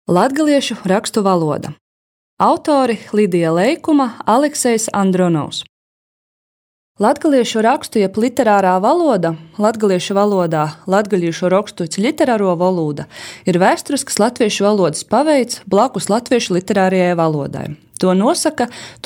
Latgaliešu rakstu valoda. Autori Lidija Leikuma, Aleksejs Andronovs. Latgaliešu rakstu jeb literārā valoda, latgaliešu valodā latgaliešu rakstu literāro valoda, ir vēsturisks latviešu valodas paveids blakus latviešu literārajai valodai. To nosaka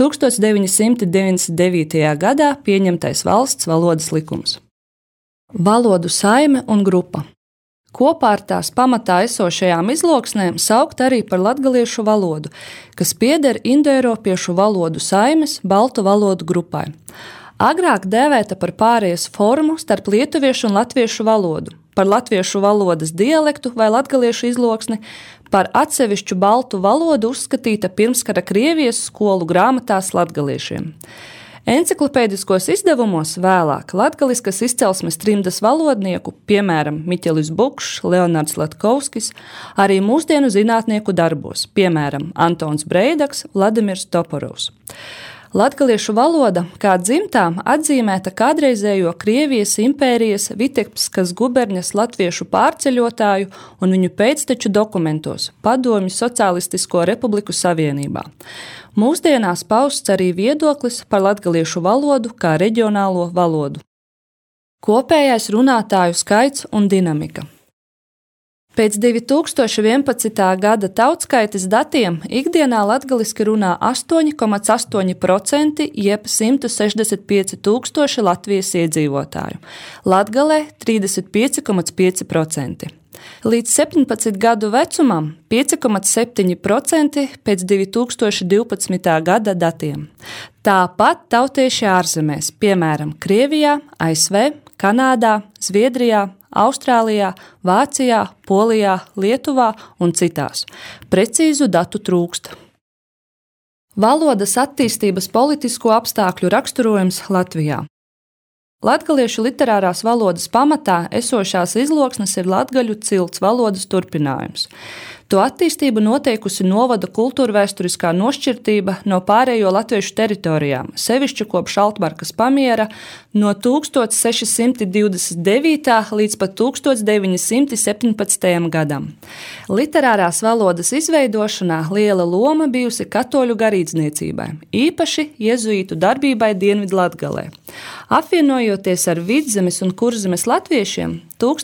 1999. gadā pieņemtais valsts valodas likums. Valodu saime un grupa. Kopā ar tās pamatā esošajām izloksnēm saukt arī par latgaliešu valodu, kas pieder indoeiropiešu valodu saimes baltu valodu grupai. Agrāk dēvēta par pārējas formu starp lietuviešu un latviešu valodu, par latviešu valodas dialektu vai latgaliešu izloksni, par atsevišķu baltu valodu uzskatīta pirmskara Krievijas skolu grāmatās latgaliešiem. Enciklopēdiskos izdevumos vēlāk latgaliskas izcelsmes trimdas valodnieku, piemēram, Miķelis Bukšs, Leonards Latkovskis, arī mūsdienu zinātnieku darbos, piemēram, Antons Breidaks, Vladimirs Toporovs. Latgaliešu valoda, kā dzimtā, atzīmēta kādreizējo Krievijas impērijas Vitebskas guberņas latviešu pārceļotāju un viņu pēcteču dokumentos Padomju Socialistisko Republiku Savienībā. Mūsdienās pausts arī viedoklis par latgaliešu valodu kā reģionālo valodu. Kopējais runātāju skaits un dinamika. Pēc 2011. gada tautskaites datiem ikdienā latgaliski runā 8,8% jeb 165 000 Latvijas iedzīvotāju, Latgalē 35,5%. Līdz 17 gadu vecumam 5,7% pēc 2012. gada datiem. Tāpat tautieši ārzemēs, piemēram, Krievijā, ASV, Kanādā, Zviedrijā, Austrālijā, Vācijā, Polijā, Lietuvā un citās. Precīzu datu trūkst. Valodas attīstības politisko apstākļu raksturojums Latvijā. Latgaliešu literārās valodas pamatā esošās izloksnes ir latgaļu cilts valodas turpinājums. To attīstību noteikusi novada kultūrvēsturiskā nošķirtība no pārējo latviešu teritorijām, sevišķi kopš Altmarkas pamiera no 1629. līdz pat 1917. gadam. Literārās valodas izveidošanā liela loma bijusi katoļu garīdzniecībai, īpaši jezuītu darbībai Dienvidlatgalē. Apvienojoties ar Vidzemes un Kurzemes latviešiem,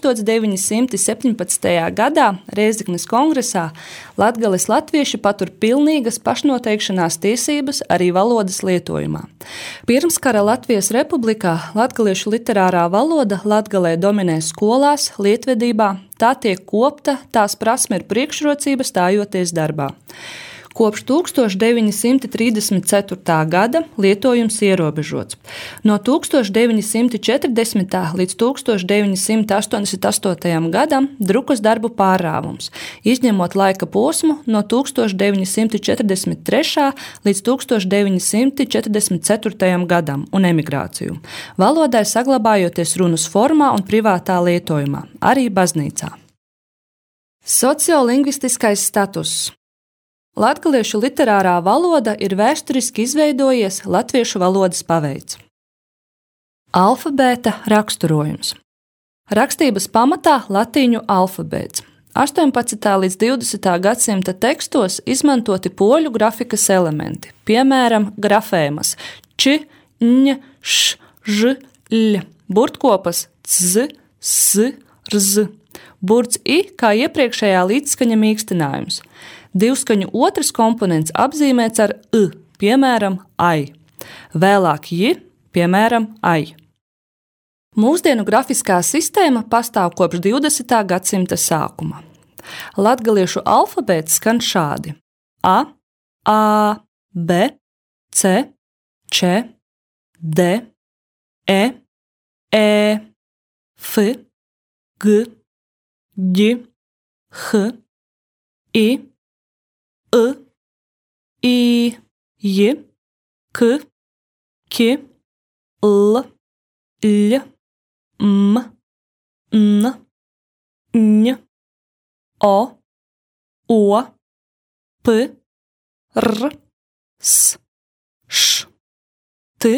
1917. gadā Rēzeknes kongresā Latgales latvieši patur pilnīgas pašnoteikšanās tiesības arī valodas lietojumā. Pirmskara Latvijas republikā latgaliešu literārā valoda Latgalē dominē skolās, lietvedībā, tā tiek kopta, tās prasme ir priekšrocība stājoties darbā. Kopš 1934. gada lietojums ierobežots. No 1940. līdz 1988. gadam drukas darbu pārrāvums, izņemot laika posmu no 1943. līdz 1944. gadam un emigrāciju. Valodai saglabājoties runas formā un privātā lietojumā, arī baznīcā. Sociolingvistiskais status. Latgaliešu literārā valoda ir vēsturiski izveidojies latviešu valodas paveids. Alfabēta raksturojums. Rakstības pamatā latīņu alfabēts. 18. līdz 20. gadsimta tekstos izmantoti poļu grafikas elementi, piemēram, grafēmas č, ņ, š, ž, ļ, burtkopas c, s, rz, burts i kā iepriekšējā līdzskaņa mīkstinājums. Divskaņu otrs komponents apzīmēts ar i, piemēram, ai. Vēlāk j, piemēram, ai. Mūsdienu grafiskā sistēma pastāv kopš 20. gadsimta sākuma. Latgaliešu alfabēts skan šādi: a, b, c, č, d, e, f, g, ģ, h, i, I, j, k, k, l, ļ, m, n, ņ, o, p, r, s, š, t,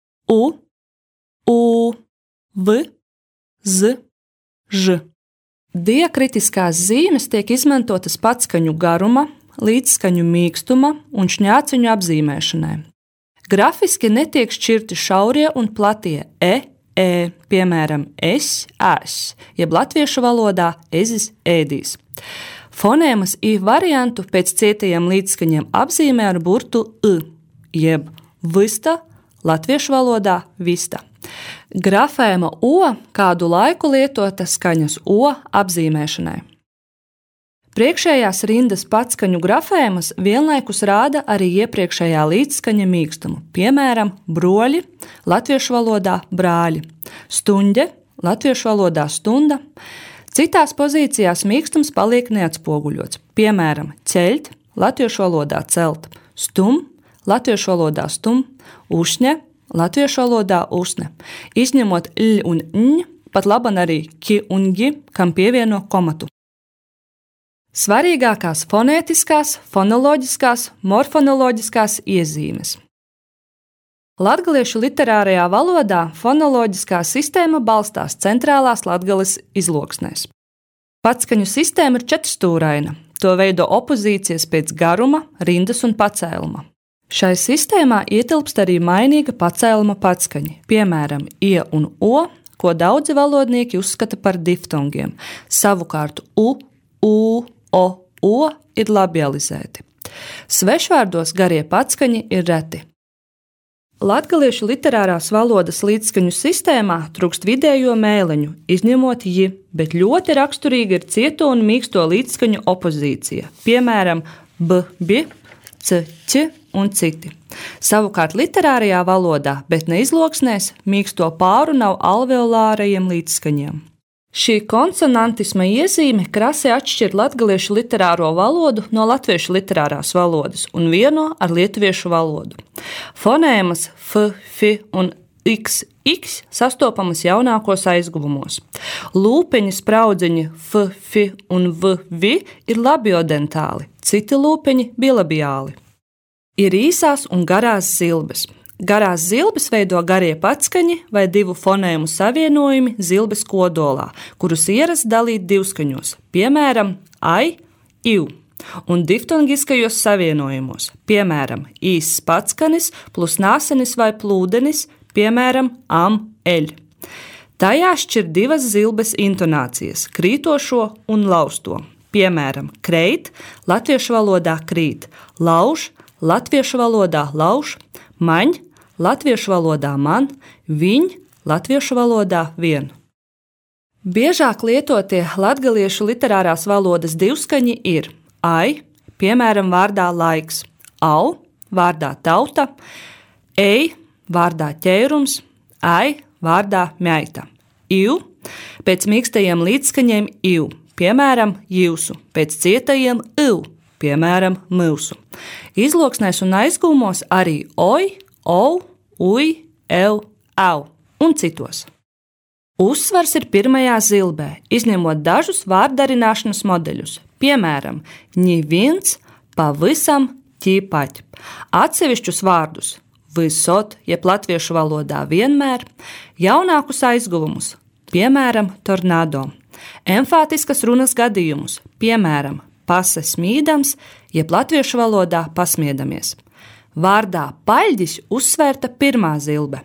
u, v, z, ž. Diakritiskās zīmes tiek izmantotas patskaņu garuma, līdzskaņu mīkstuma un šņāciņu apzīmēšanai. Grafiski netiek šķirti šaurie un platie piemēram, es, jeb latviešu valodā ezis, ēdīs. Fonēmas I variantu pēc cietajiem līdzskaņiem apzīmē ar burtu jeb vista, latviešu valodā vista. Grafēma O kādu laiku lietota skaņas O apzīmēšanai. Priekšējās rindas patskaņu grafēmas vienlaikus rāda arī iepriekšējā līdzskaņa mīkstumu, piemēram, broļi, latviešu valodā brāļi, stuņģe, latviešu valodā stunda. Citās pozīcijās mīkstums paliek neatspoguļots, piemēram, ķeļt, latviešu valodā celt, stum, latviešu valodā stum, ušņe, latviešu valodā usne, izņemot l un ņ, pat laban arī ki un gi, kam pievieno komatu. Svarīgākās fonētiskās, fonoloģiskās, morfonoloģiskās iezīmes. Latgaliešu literārajā valodā fonoloģiskā sistēma balstās centrālās Latgales izloksnēs. Patskaņu sistēma ir četrstūraina, to veido opozīcijas pēc garuma, rindas un pacēluma. Šai sistēmā ietilpst arī mainīga pacēluma patskaņi, piemēram, ie un o, ko daudzi valodnieki uzskata par diftongiem, savukārt u, o ir labializēti. Svešvārdos garie patskaņi ir reti. Latgaliešu literārās valodas līdzskaņu sistēmā trūkst vidējo mēleņu, izņemot ji, bet ļoti raksturīga ir cieto un mīksto līdzskaņu opozīcija, piemēram, b, c un citi. Savukārt literārajā valodā, bet ne izloksnēs, mīksto pāru nav alveolārajiem līdzskaņiem. Šī konsonantisma iezīme krasi atšķir latgaliešu literāro valodu no latviešu literārās valodas un vieno ar lietuviešu valodu. Fonēmas f un x sastopamas jaunākos aizguvumos. Lūpeņi spraudziņi f un v ir labiodentāli, citi lūpeņi bilabiāli. Ir īsās un garās zilbes. Garās zilbes veido garie patskaņi vai divu fonēmu savienojumi zilbes kodolā, kurus ierasts dalīt divskaņos, piemēram, ai, iu, un diftongiskajos savienojumos, piemēram, īss patskanis plus nāsenis vai plūdenis, piemēram, am, eļ. Tajā šķir divas zilbes intonācijas, krītošo un lausto, piemēram, kreit, latviešu valodā krīt, lauž, latviešu valodā lauž, maņ, latviešu valodā man, viņ, latviešu valodā vien. Biežāk lietotie latgaliešu literārās valodas divskaņi ir ai, piemēram, vārdā laiks, au, vārdā tauta, ej, vārdā ķērums, ai, vārdā meita, iu, pēc mīkstajiem līdzskaņiem iu, piemēram, jūsu, pēc cietajiem iu, piemēram, mūsu. Izloksnēs un aizgūmos arī oj, ou, uj, ev, au un citos. Uzsvars ir pirmajā zilbē, izņemot dažus vārdarināšanas modeļus, piemēram, ņi viens, pavisam, ķīpaķ. Atsevišķus vārdus visot, jeb latviešu valodā vienmēr, jaunākus aizguvumus, piemēram, tornado, emfātiskas runas gadījumus, piemēram, pase smīdams, jeb latviešu valodā pasmiedamies. Vārdā paļģis uzsvērta pirmā zilbe.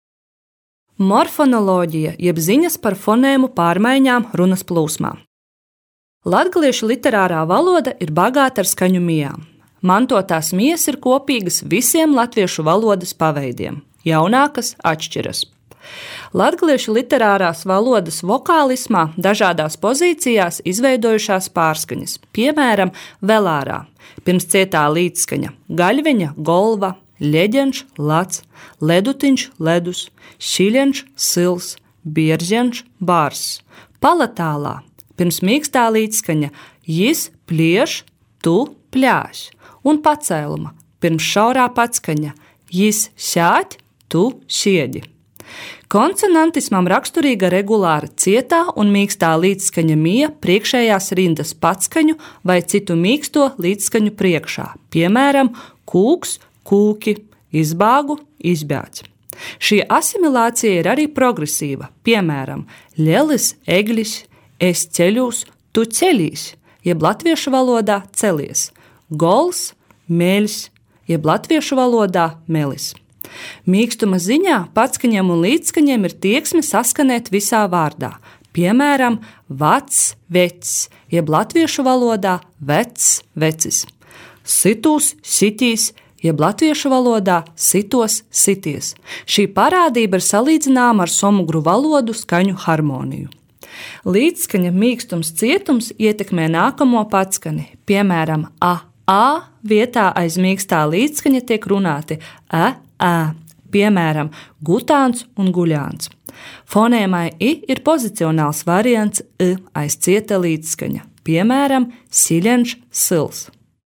Morfonoloģija jeb ziņas par fonēmu pārmaiņām runas plūsmā. Latgaliešu literārā valoda ir bagāta ar skaņu mijām. Mantotās mijas ir kopīgas visiem latviešu valodas paveidiem, jaunākas atšķiras. Latgaliešu literārās valodas vokālismā dažādās pozīcijās izveidojušās pārskaņas, piemēram, velārā, pirms cietā līdzskaņa gaļveņa, golva, ļeģenš, lac, ledutiņš, ledus, šiļenš, sils, bierženš, bārs, palatālā, pirms mīkstā līdzskaņa jis, plieš, tu, pļāš, un pacēluma, pirms šaurā patskaņa jis, šāķ, tu, šieģi. Konsonantismam raksturīga regulāra cietā un mīkstā līdzskaņa mija priekšējās rindas patskaņu vai citu mīksto līdzskaņu priekšā, piemēram, kūks, kūki, izbāgu, izbāds. Šī asimilācija ir arī progresīva, piemēram, ļelis, eglis, Es ceļos, tu ceļīs, jeb latviešu valodā celies. Gols, meļs, jeb latviešu valodā melis. Mīkstuma ziņā patskaņiem un līdzskaņiem ir tieksme saskanēt visā vārdā. Piemēram, vacs, vecs, jeb latviešu valodā vecs, vecis. Situs, sitīs, jeb latviešu valodā sitos, sities. Šī parādība ir salīdzināma ar somugru valodu skaņu harmoniju. Līdzskaņa mīkstums cietums ietekmē nākamo patskani. Piemēram, a vietā aiz mīkstā līdzskaņa tiek runāti ē. Piemēram, gutāns un guļāns. Fonēmai i ir pozicionāls variants i aiz cieta līdzskaņa. Piemēram, siļenš, sils.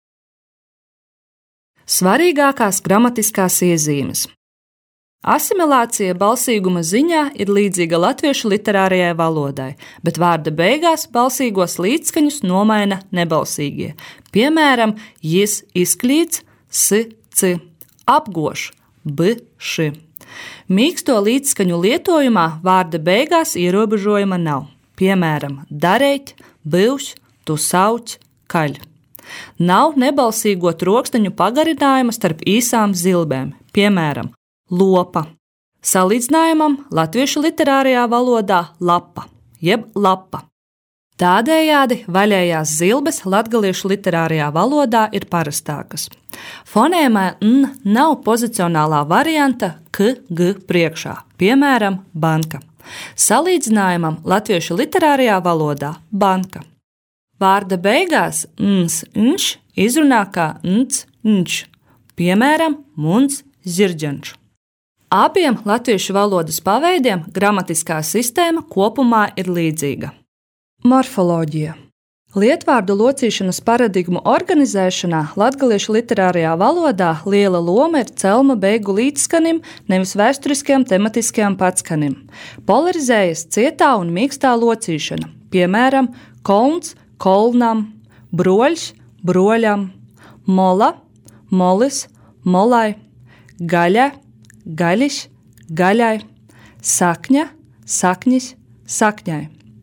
Svarīgākās gramatiskās iezīmes. Asimilācija balsīguma ziņā ir līdzīga latviešu literārajai valodai, bet vārda beigās balsīgos līdzskaņus nomaina nebalsīgie. Piemēram, jis izklīdz, ci, apgoš, ši. Mīksto līdzskaņu lietojumā vārda beigās ierobežojuma nav. Piemēram, darēt, byvs, tu sauc, kaļ. Nav nebalsīgo trokšņu pagarinājuma starp īsām zilbēm. Piemēram, lopa. Salīdzinājumam latviešu literārajā valodā lapa, jeb lapa. Tādējādi vaļējās zilbes latgaliešu literārajā valodā ir parastākas. Fonēmā n nav pozicionālā varianta k, g priekšā, piemēram, banka. Salīdzinājumam latviešu literārajā valodā banka. Vārda beigās ns, nš izrunā kā nc, nč, piemēram, muns, zirģenč. Abiem latviešu valodas paveidiem gramatiskā sistēma kopumā ir līdzīga. Morfoloģija. Lietvārdu locīšanas paradigmu organizēšanā latgaliešu literārajā valodā liela loma ir celma beigu līdzskanim, nevis vēsturiskajam tematiskajam patskanim. Polarizējas cietā un mīkstā locīšana, piemēram, kolns, kolnam, broļs, broļam, mola, molis, molai, gaļa, gaļiš, gaļai, sakņa, sakņis, sakņai.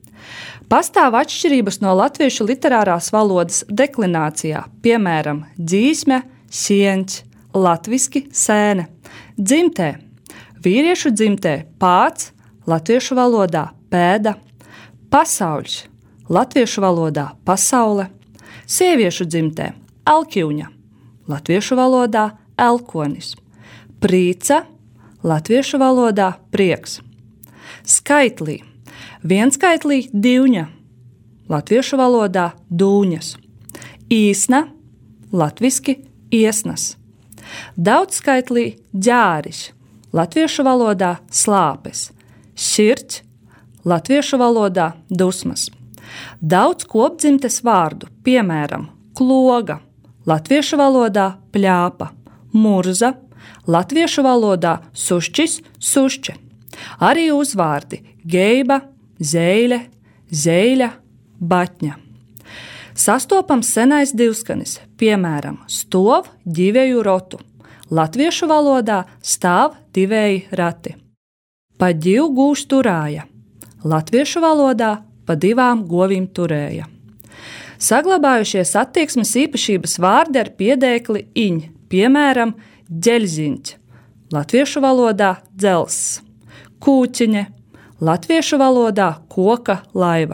Pastāv atšķirības no latviešu literārās valodas deklinācijā, piemēram, dzīsme, sienķ, latviski sēne, dzimtē, vīriešu dzimtē pāds, latviešu valodā pēda, pasauļs, latviešu valodā pasaule, sieviešu dzimtē elkivņa, latviešu valodā elkonis, prīca, latviešu valodā prieks, skaitlī, vienskaitlī divņa, latviešu valodā dūņas, īsna, latviski iesnas, daudzskaitlī ģāris, latviešu valodā slāpes, širķ, latviešu valodā dusmas, daudz kopdzimtes vārdu, piemēram, kloga, latviešu valodā pļāpa, murza, latviešu valodā sušķis, sušķe, arī uzvārdi geiba, zeile, zeļa, batņa. Sastopams senais divskanis, piemēram, stov divēju rotu, latviešu valodā stāv divēji rati. Pa div gūš turāja, latviešu valodā pa divām govīm turēja. Saglabājušies attieksmes īpašības vārdi ar piedēkli iņ, piemēram, ģeļziņķ, latviešu valodā dzelss, kūciņe, latviešu valodā koka laiva.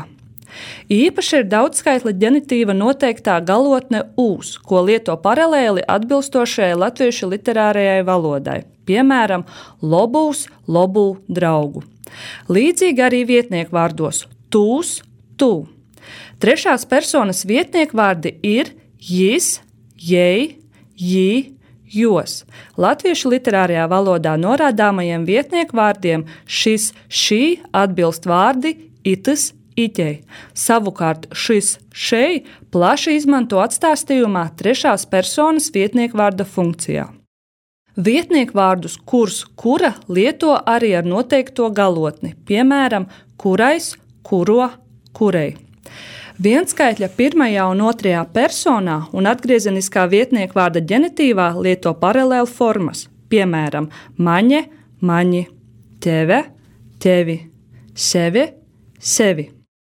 Īpaši ir daudzskaitļa ģenitīva noteiktā galotne ūs, ko lieto paralēli atbilstošajai latviešu literārajai valodai, piemēram, lobūs, lobū, draugu. Līdzīgi arī vietniekvārdos tūs, tū. Trešās personas vietniekvārdi ir jis, jei, jī, jos. Latviešu literārajā valodā norādāmajiem vietniekvārdiem šis, šī atbilst vārdi itis, iķei. Savukārt šis, šei plaši izmanto atstāstījumā trešās personas vietniekvārda funkcijā. Vietniekvārdus kurs, kura lieto arī ar noteikto galotni, piemēram, kurais, kuro, kurei. Vienskaitļa pirmajā un otrajā personā un atgriezeniskā vietniekvārda ģenitīvā lieto paralēlu formas, piemēram, maņe, maņi, teve, tevi, sevi, sevi.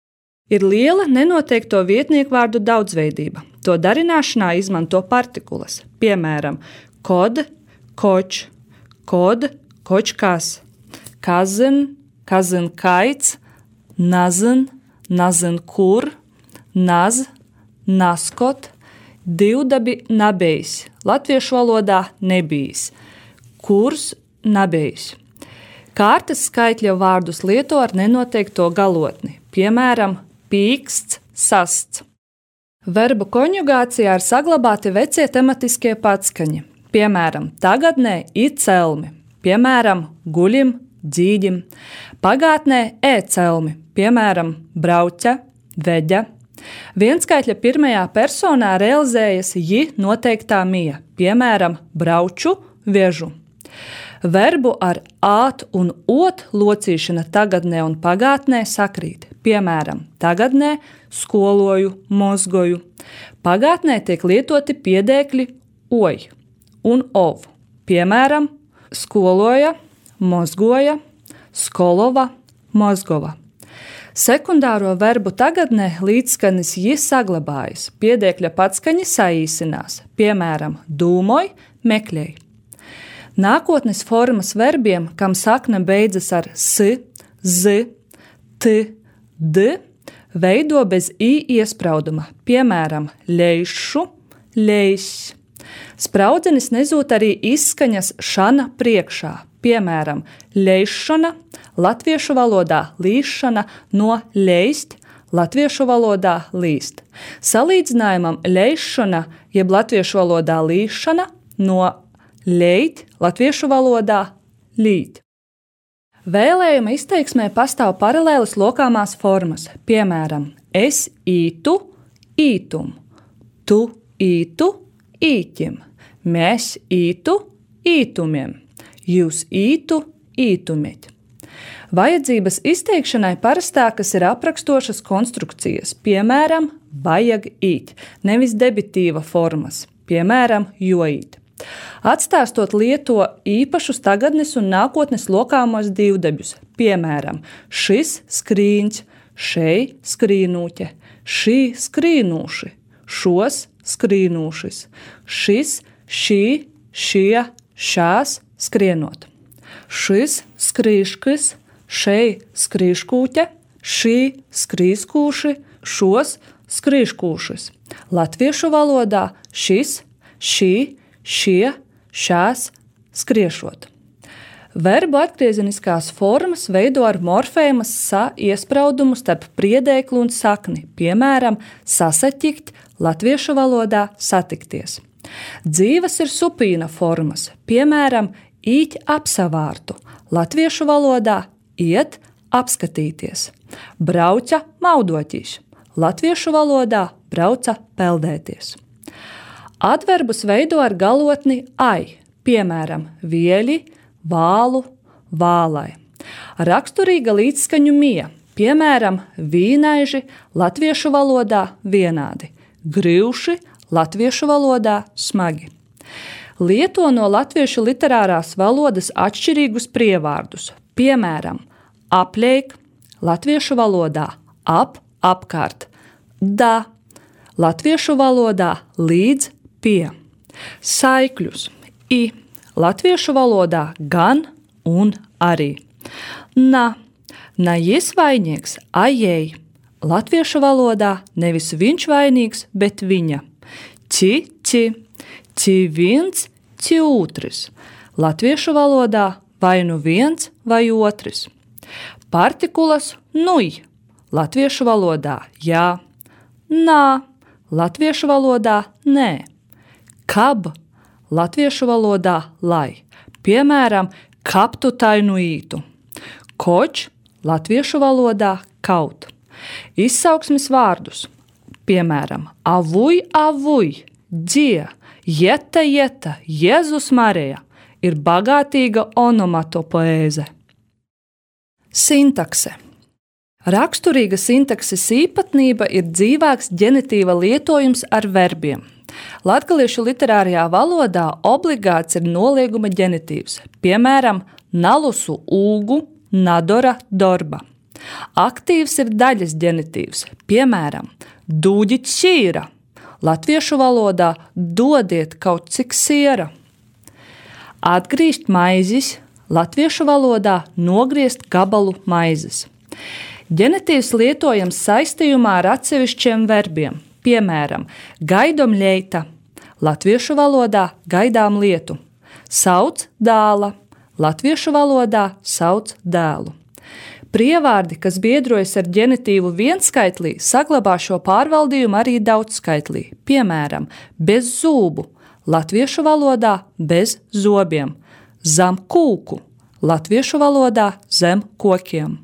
Ir liela nenoteikto vietniekvārdu daudzveidība. To darināšanā izmanto partikulas, piemēram, kod, koč, kod, kočkas, kazin, kazin kaits, nazin, nazin kur, naz, naskot, divdabi nabejs, latviešu valodā nebijis, kurs nabejs. Kārtas skaitļa vārdus lieto ar nenoteikto galotni, piemēram, pīksts, sasts. Verbu konjugācijā ir saglabāti vecie tematiskie patskaņi, piemēram, tagadnē ir celmi, piemēram, guļim, dzīģim, pagātnē celmi, piemēram, brauķa, veģa. Vienskaitļa pirmajā personā realizējas ji noteiktā mija, piemēram, brauču, viežu. Verbu ar āt un ot locīšana tagadnē un pagātnē sakrīt. Piemēram, tagadnē skoloju, mozgoju. Pagātnē tiek lietoti piedēkļi oj un ov. Piemēram, skoloja, mozgoja, skolova, mozgova. Sekundāro verbu tagadnē līdzskanis ji saglabājas, piedēkļa patskaņi saīsinās. Piemēram, dūmoj, mekļej. Nākotnes formas verbiem, kam sakne beidzas ar s, z, t, d, veido bez i iesprauduma, piemēram, ļeišu, ļeis. Spraudzenis nezūt arī izskaņas šana priekšā, piemēram, ļeišana, latviešu valodā līšana no ļeist, latviešu valodā līst. Salīdzinājumam ļeišana, jeb latviešu valodā līšana no ļeit, latviešu valodā līt. Vēlējuma izteiksmē pastāv paralēlas lokāmās formas, piemēram, es ītu, ītum, tu ītu, īķim, mēs ītu, ītumiem, jūs ītu, ītumiet. Vajadzības izteikšanai parastākas ir aprakstošas konstrukcijas, piemēram, vajag īt, nevis debitīva formas, piemēram, joīt. Atstāstot lieto īpašus tagadnes un nākotnes lokāmos divdabjus, piemēram, šis skrīņš, šei skrīnūķe, šī skrīnūši, šos skrīnūšis, šis, šī, šie, šās skrienot. Šis skrīškis, šei skrīškūķe, šī skrīskūši, šos skrīškūšis. Latviešu valodā šis, šī, šie, šās, skriešot. Verbu atgriezeniskās formas veido ar morfēmas sa iespraudumu starp priedēklu un sakni, piemēram, sasaķikt, latviešu valodā satikties. Dzīves ir supīna formas, piemēram, īt apsavārtu, latviešu valodā iet apskatīties. Brauca maudoķis, latviešu valodā brauca peldēties. Adverbus veido ar galotni ai, piemēram, vieļi, vālu, vālai. Raksturīga līdzskaņu mija, piemēram, vīnaiži, latviešu valodā vienādi, grivši, latviešu valodā smagi. Lieto no latviešu literārās valodas atšķirīgus prievārdus, piemēram, apleik, latviešu valodā ap, apkārt, da, latviešu valodā līdz, pie. Saikļus, i, latviešu valodā gan un arī. Na, jis vainīgs, ajei, latviešu valodā nevis viņš vainīgs, bet viņa. Ci viens, ci otrs, latviešu valodā vai nu viens vai otrs. Partikulas nuj, latviešu valodā jā, nā, latviešu valodā nē. Kab, latviešu valodā lai, piemēram, kaptu tainu ītu. Koč, latviešu valodā kaut. Izsauksmes vārdus, piemēram, avuj, avuj, džie, jeta, jeta, Jēzus Marija, ir bagātīga onomatopoēze. Sintakse. Raksturīga sintakses īpatnība ir dzīvāks ģenitīva lietojums ar verbiem. Latgaliešu literārajā valodā obligāts ir nolieguma ģenitīvs, piemēram, nalusu ūgu, nadora dorba. Aktīvs ir daļas ģenitīvs, piemēram, dūģit šīra, latviešu valodā dodiet kaut cik siera. Atgriezt maizes, latviešu valodā nogriezt gabalu maizes. Ģenitīvs lietojams saistījumā ar atsevišķiem verbiem, piemēram, gaidom ļeita, latviešu valodā gaidām lietu, sauc dāla, latviešu valodā sauc dēlu. Prievārdi, kas biedrojas ar ģenitīvu vienskaitlī, saglabā šo pārvaldījumu arī daudzskaitlī, piemēram, bez zūbu, latviešu valodā bez zobiem, zam kūku, latviešu valodā zem kokiem.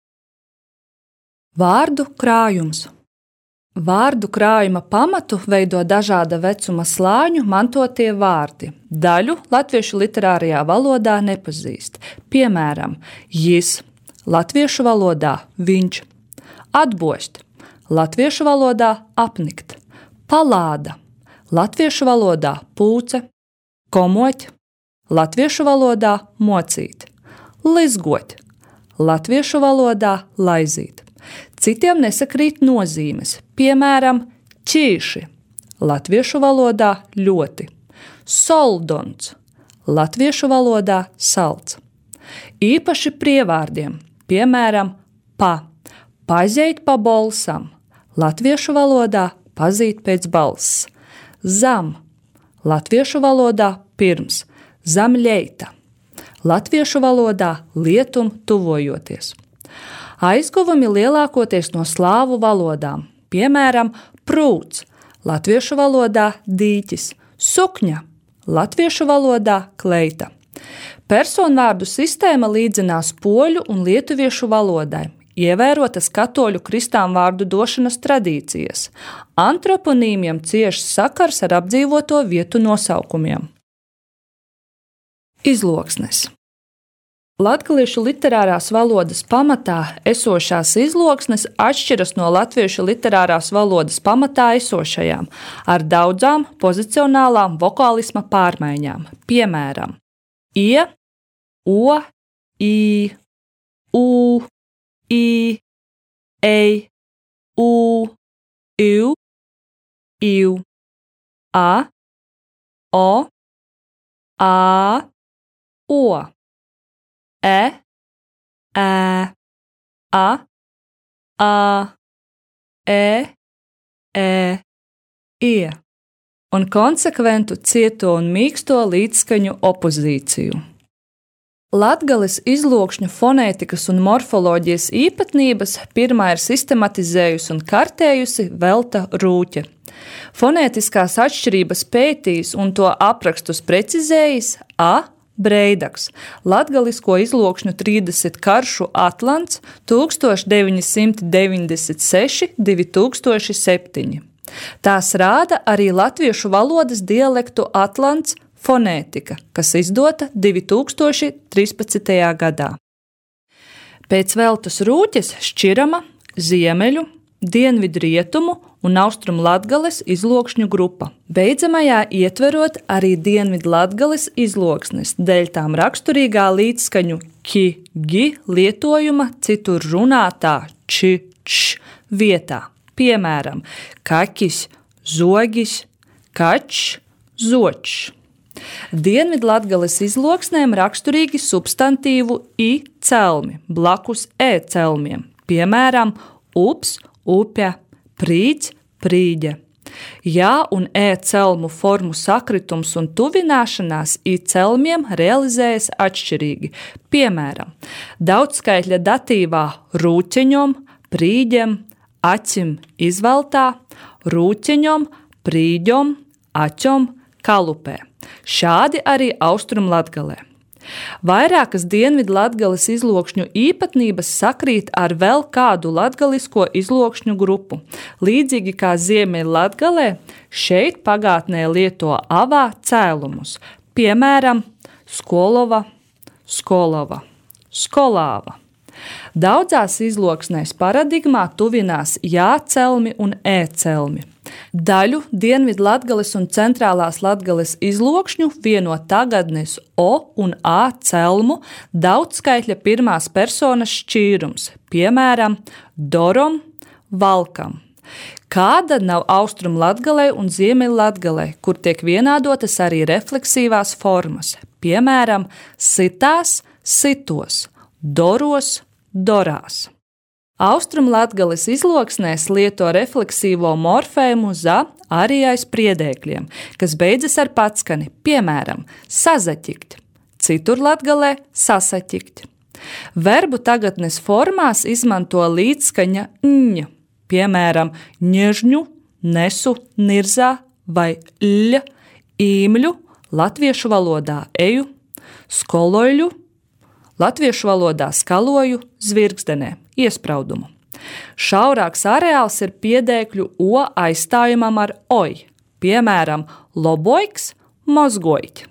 Vārdu krājums. Vārdu krājuma pamatu veido dažāda vecuma slāņu mantotie vārdi. Daļu latviešu literārajā valodā nepazīst. Piemēram, jis, latviešu valodā viņš, atbost, latviešu valodā apnikt, palāda, latviešu valodā pūce, komoķ, latviešu valodā mocīt, lizgot, latviešu valodā laizīt. Citiem nesakrīt nozīmes, piemēram, ķīši, latviešu valodā ļoti, soldons, latviešu valodā salds. Īpaši prievārdiem, piemēram, pazeit pa bolsam, latviešu valodā pazīt pēc balss, zam, latviešu valodā pirms, zamļeita, latviešu valodā lietum tuvojoties. Aizguvumi lielākoties no slāvu valodām, piemēram, prūts, latviešu valodā dīķis, sukņa, latviešu valodā kleita. Personvārdu sistēma līdzinās poļu un lietuviešu valodai, ievērotas katoļu kristām vārdu došanas tradīcijas. Antroponīmiem ciešs sakars ar apdzīvoto vietu nosaukumiem. Izloksnes. Latgaliešu literārās valodas pamatā esošās izloksnes atšķiras no latviešu literārās valodas pamatā esošajām ar daudzām pozicionālām vokālisma pārmaiņām. Piemēram, ie, o, i, u, i, ei, u, iu, iu, a, o, a, o. E, ē, a, ie un konsekventu cieto un mīksto līdzskaņu opozīciju. Latgales izlokšņu fonētikas un morfoloģijas īpatnības pirmā ir sistematizējusi un kartējusi Velta Rūķe. Fonētiskās atšķirības pētījis un to aprakstus precizējis A. Breidaks, latgalisko izlokšņu 30 karšu Atlants 1996–2007. Tās rāda arī latviešu valodas dialektu Atlants fonētika, kas izdota 2013. gadā. Pēc Veltas Rūķes šķirama ziemeļu, dienvidrietumu un austrumu Latgales izlokšņu grupa. Beidzamajā ietverot arī dienvidu Latgales izloksnes, dēļ tām raksturīgā līdzskaņu ki, gi lietojuma citur runātā či, č vietā. Piemēram, kaķis, zogis, kačs, zočs. Dienvidu Latgales izloksnēm raksturīgi substantīvu i celmi blakus e celmiem. Piemēram, ups, upja, prīds, prīģe. Jā un e celmu formu sakritums un tuvināšanās i celmiem realizējas atšķirīgi. Piemēram, daudzskaitļa datīvā rūķeņom, prīģem, acim izveltā, rūķeņom, prīģom, aķom, kalupē. Šādi arī Austrumlatgalē. Vairākas dienvidu Latgales izlokšņu īpatnības sakrīt ar vēl kādu latgalisko izlokšņu grupu. Līdzīgi kā Ziemeļa Latgalē, šeit pagātnē lieto avā cēlumus. Piemēram, skolova, skolava, skolāva. Daudzās izloksnēs paradigmā tuvinās jā-celmi un e-celmi. Daļu Dienvidlatgales un Centrālās Latgales izlokšņu vieno tagadnes o un a celmu daudzskaitļa pirmās personas šķīrums, piemēram, Dorom, Valkam. Kāda nav Austrumlatgalei un Ziemeļlatgalei, kur tiek vienādotas arī refleksīvās formas, piemēram, sitās, sitos, doros, dorās. Austrumlatgales izloksnēs lieto refleksīvo morfēmu za arī aiz priedēkļiem, kas beidzas ar patskani, piemēram, sazaķikt, citur latgalē sasaķikt. Verbu tagadnes formās izmanto līdzskaņa ņ, piemēram, ņežņu, nesu, nirzā vai ļa, īmļu, latviešu valodā eju, skoloļu, latviešu valodā skaloju, zvirgzdenē, iespraudumu. Šaurāks areāls ir piedēkļu o aizstājumam ar oj, piemēram, loboiks, mozgoiķi.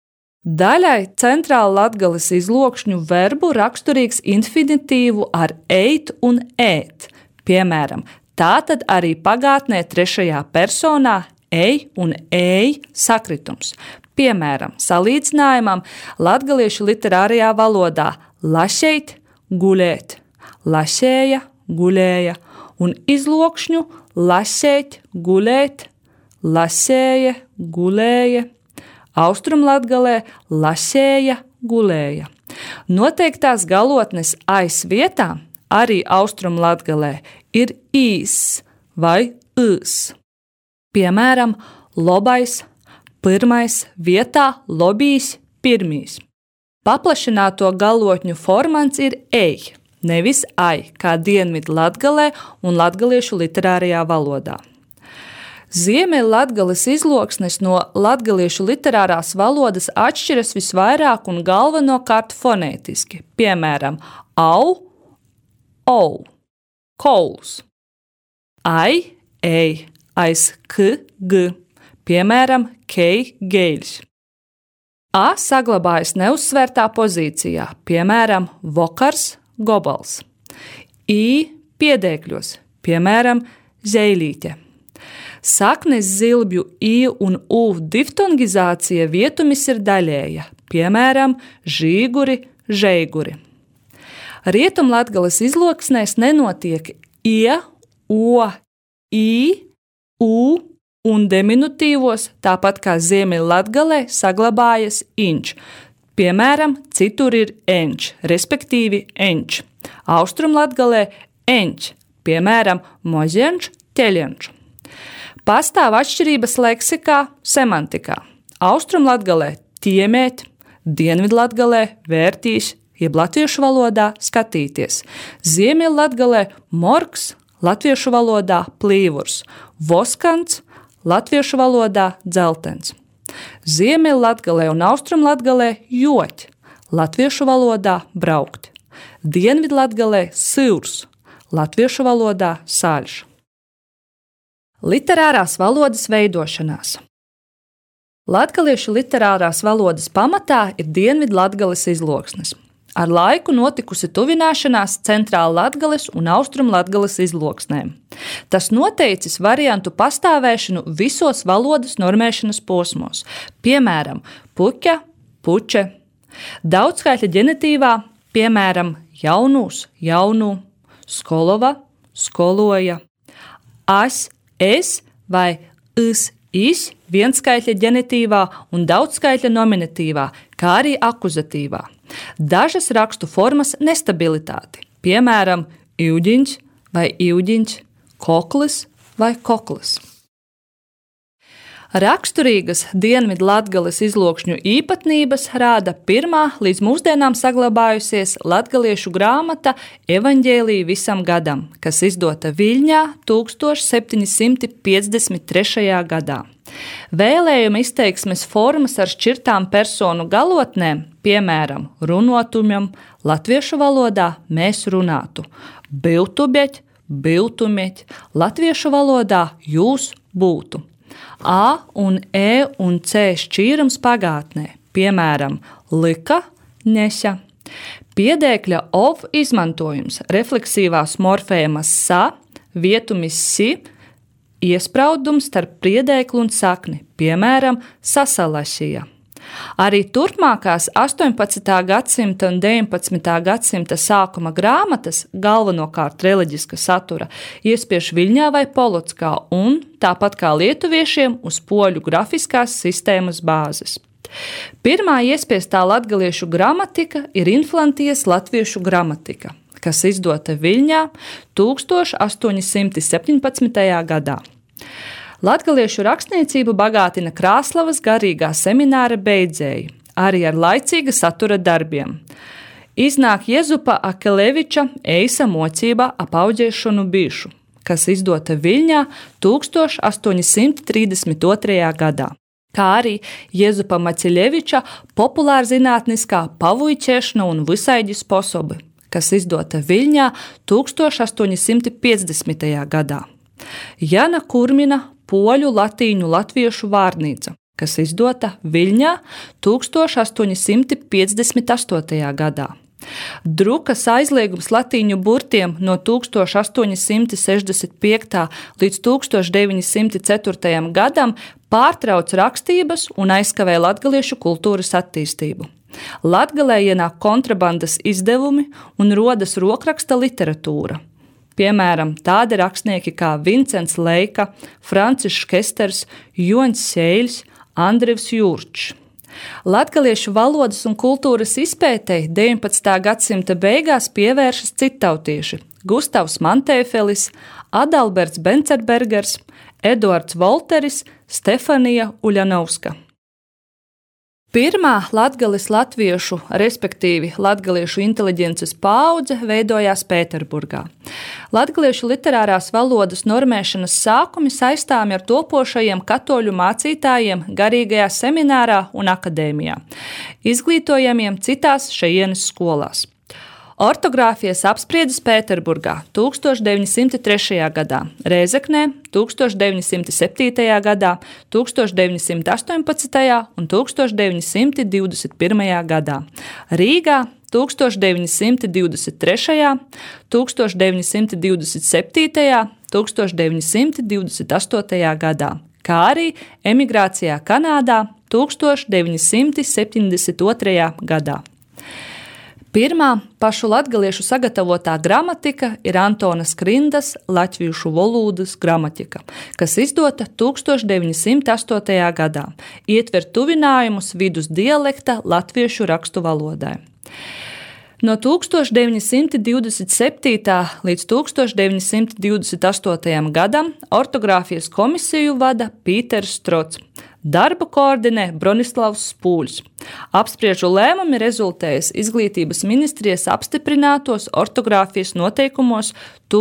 Daļai Centrāllatgales izlokšņu verbu raksturīgs infinitīvu ar eit un ēt, piemēram, tātad arī pagātnē trešajā personā ej un ej sakritums. Piemēram, salīdzinājumam latgaliešu literārajā valodā lašeit, guļēt, lašēja, guļēja un izlokšņu lašēt, guļēt, lasēja, guļēja, Austrumlatgalē lašēja, guļēja. Noteiktās galotnes aiz vietā arī Austrumlatgalē ir īs vai īs. Piemēram, lobais, pirmais vietā lobijs, pirmīs. Paplašināto galotņu formants ir ej, nevis ai, kā Dienvidlatgalē un latgaliešu literārajā valodā. Ziemeļlatgales izloksnes no latgaliešu literārās valodas atšķiras visvairāk un galvenokārt fonētiski, piemēram, au, ou, kauls, ai, ej, aiz k, g, piemēram, kei, geļš. A saglabājas neuzsvērtā pozīcijā, piemēram, vokars, gobals. I piedēkļos, piemēram, zeilīte. Saknes zilbju i un u diftongizācija vietumis ir daļēja, piemēram, žīguri, žeiguri. Rietumlatgales izloksnēs nenotiek ie, o, i, u un diminutīvos, tāpat kā Ziemeļlatgalē saglabājas inč. Piemēram, citur ir enč, respektīvi enč. Austrumlatgalē enč, piemēram, mozienč, teļenč. Pastāv atšķirības leksikā, semantikā. Austrumlatgalē tiemēt, Dienvidlatgalē vērtīs, jeb latviešu valodā skatīties. Ziemeļlatgalē morks, latviešu valodā plīvurs, voskants, latviešu valodā dzeltens. Ziemeļlatgalē un Austrumlatgalē joķ, latviešu valodā braukt. Dienvidlatgalē sivrs, latviešu valodā saļš. Literārās valodas veidošanās. Latgaliešu literārās valodas pamatā ir Dienvidlatgales izloksnes. Ar laiku notikusi tuvināšanās Centrāllatgales un Austrumlatgales izloksnēm. Tas noteicis variantu pastāvēšanu visos valodas normēšanas posmos, piemēram, puķa, puče, daudzskaitļa ģenitīvā, piemēram, jaunūs, jaunū, skolova, skoloja, as, es vai is, vienskaitļa ģenitīvā un daudzskaitļa nominatīvā, kā arī akuzatīvā. Dažas rakstu formas nestabilitāti, piemēram, iuģiņš vai iuģiņš, koklis vai koklis. Raksturīgas Dienvidlatgales izlokšņu īpatnības rāda pirmā līdz mūsdienām saglabājusies latgaliešu grāmata Evaņģēlija visam gadam, kas izdota Viļņā 1753. gadā. Vēlējuma izteiksmes formas ar šķirtām personu galotnēm, piemēram, runotumam, latviešu valodā mēs runātu, biltubeķ, biltumeķ, latviešu valodā jūs būtu. A un E un C šķīrums pagātnē, piemēram, lika, neša. Piedēkļa ov izmantojums refleksīvās morfēmas sa, vietumis si, iespraudums starp priedēklu un sakni, piemēram, sasalasīja. Arī turpmākās 18. gadsimta un 19. gadsimta sākuma grāmatas, galvenokārt reliģiska satura, iespiež Viļņā vai Polockā un, tāpat kā lietuviešiem, uz poļu grafiskās sistēmas bāzes. Pirmā iespiestā latgaliešu gramatika ir Inflantijas latviešu gramatika, kas izdota Viļņā 1817. gadā. Latgaliešu rakstniecību bagātina Krāslavas garīgā semināra beidzēji, arī ar laicīga satura darbiem. Iznāk Jezupa Akeleviča Eisa mocība ap auģēšanu bišu, kas izdota Viļņā 1832. gadā, kā arī Jezupa Maciļeviča populārzinātniskā pavuičēšana un visaiģi sposobi, kas izdota Viļņā 1850. gadā. Jana Kurmina poļu, latīņu, latviešu vārnīca, kas izdota Viļņā 1858. gadā. Drukas aizliegums latīņu burtiem no 1865. līdz 1904. gadam pārtrauc rakstības un aizkavēja latgaliešu kultūras attīstību. Latgalē ienāk kontrabandas izdevumi un rodas rokraksta literatūra. Piemēram, tādi rakstnieki kā Vincents Leika, Francisks Kesters, Joņs Sēļs, Andrevs Jurčs. Latgaliešu valodas un kultūras izpētei 19. gadsimta beigās pievēršas citautieši Gustavs Mantēfelis, Adalberts Bencerbergers, Eduards Volteris, Stefanija Uļanovska. Pirmā latgales latviešu, respektīvi latgaliešu inteliģences paudze veidojās Pēterburgā. Latgaliešu literārās valodas normēšanas sākumi saistāmi ar topošajiem katoļu mācītājiem garīgajā seminārā un akadēmijā, izglītojamiem citās šejienes skolās. Ortogrāfijas apspriedes Pēterburgā 1903. gadā, Rēzeknē 1907. gadā, 1918. un 1921. gadā, Rīgā 1923., 1927., 1928. gadā, kā arī emigrācijā Kanādā 1972. gadā. Pirmā pašu latgaliešu sagatavotā gramatika ir Antona Skrindas latviešu valodas gramatika, kas izdota 1908. gadā, ietver tuvinājumus vidus dialekta latviešu rakstu valodai. No 1927. līdz 1928. gadam ortogrāfijas komisiju vada Pīters Strots. Darbu koordinē Bronislavs Spūļs. Apspriežu lēmumi rezultējas Izglītības ministrijas apstiprinātos ortogrāfijas noteikumos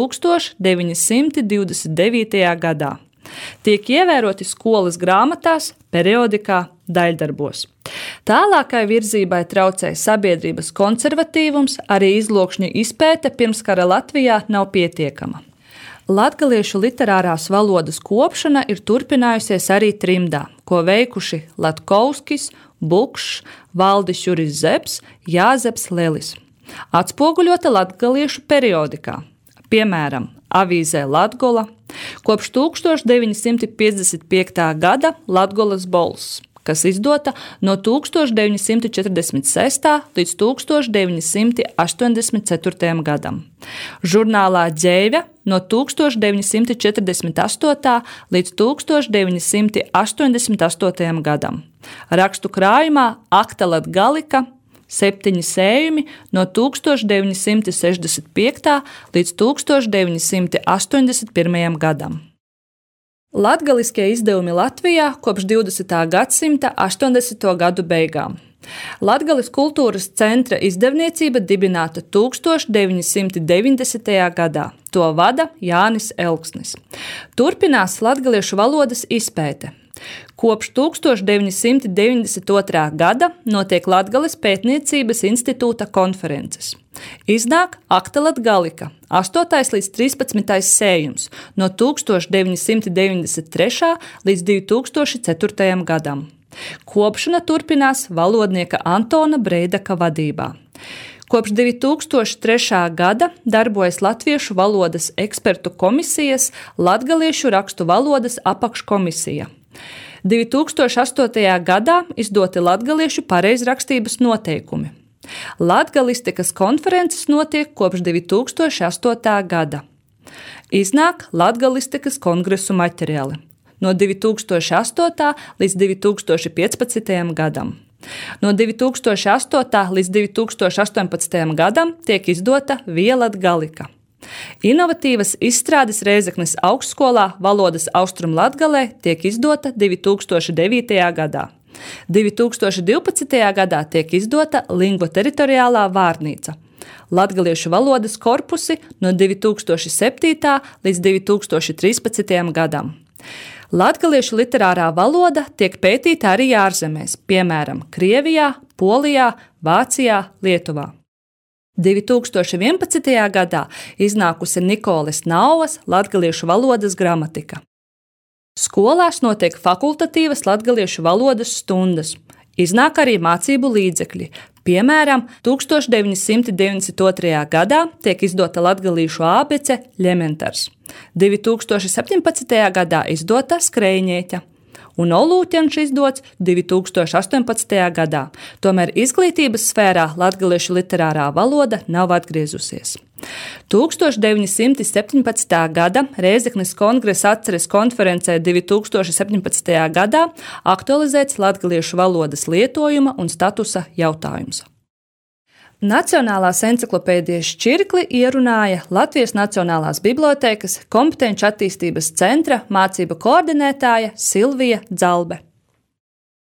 1929. gadā. Tiek ievēroti skolas grāmatās, periodikā, daļdarbos. Tālākai virzībai traucēja sabiedrības konservatīvums, arī izlokšņu izpēte pirmskara Latvijā nav pietiekama. Latgaliešu literārās valodas kopšana ir turpinājusies arī trimdā, ko veikuši Latkovskis, Bukšs, Valdis Juris Zepes, Jāzeps Lelis. Atspoguļota latgaliešu periodikā, piemēram, avīzē Latgola, kopš 1955. gada Latgolas Bols, kas izdota no 1946. līdz 1984. gadam. Žurnālā Dzeive no 1948. līdz 1988. gadam. Rakstu krājumā Akta Latgalika 7 sējumi no 1965. līdz 1981. gadam. Latgaliskie izdevumi Latvijā kopš 20. gadsimta 80. gadu beigām. Latgales kultūras centra izdevniecība dibināta 1990. gadā. To vada Jānis Elksnis. Turpinās latgaliešu valodas izpēte. Kopš 1992. gada notiek Latgales pētniecības institūta konferences. Iznāk Akta Latgalika, 8. līdz 13. sējums no 1993. līdz 2004. gadam. Kopšana turpinās valodnieka Antona Breidaka vadībā. Kopš 2003. gada darbojas Latviešu valodas ekspertu komisijas Latgaliešu rakstu valodas apakškomisija. 2008. gadā izdoti latgaliešu pareizrakstības noteikumi. Latgalistikas konferences notiek kopš 2008. gada. Iznāk Latgalistikas kongresu materiāli no 2008. līdz 2015. gadam. No 2008. līdz 2018. gadam tiek izdota Vielatgalika. Inovatīvas izstrādes Rēzeknes augstskolā valodas Austrumlatgalē tiek izdota 2009. gadā. 2012. gadā tiek izdota lingvoteritoriālā vārnīca. Latgaliešu valodas korpusi no 2007. līdz 2013. gadam. Latgaliešu literārā valoda tiek pētīta arī ārzemēs, piemēram, Krievijā, Polijā, Vācijā, Lietuvā. 2011. gadā iznākusi Nikoles Nauvas latgaliešu valodas gramatika. Skolās notiek fakultatīvas latgaliešu valodas stundas. Iznāk arī mācību līdzekļi. Piemēram, 1992. gadā tiek izdota latgalīšu ābece Ļementars. 2017. gadā izdota Skrejņieķa. Un Olūķenš izdots 2018. gadā. Tomēr izglītības sfērā latgaliešu literārā valoda nav atgriezusies. 1917. gada Rēzeknes kongresa atceres konferencē 2017. gadā aktualizēts latgaliešu valodas lietojuma un statusa jautājums. Nacionālās encyklopēdijas šķirkli ierunāja Latvijas Nacionālās bibliotēkas kompetenču attīstības centra mācību koordinētāja Silvija Dzalbe.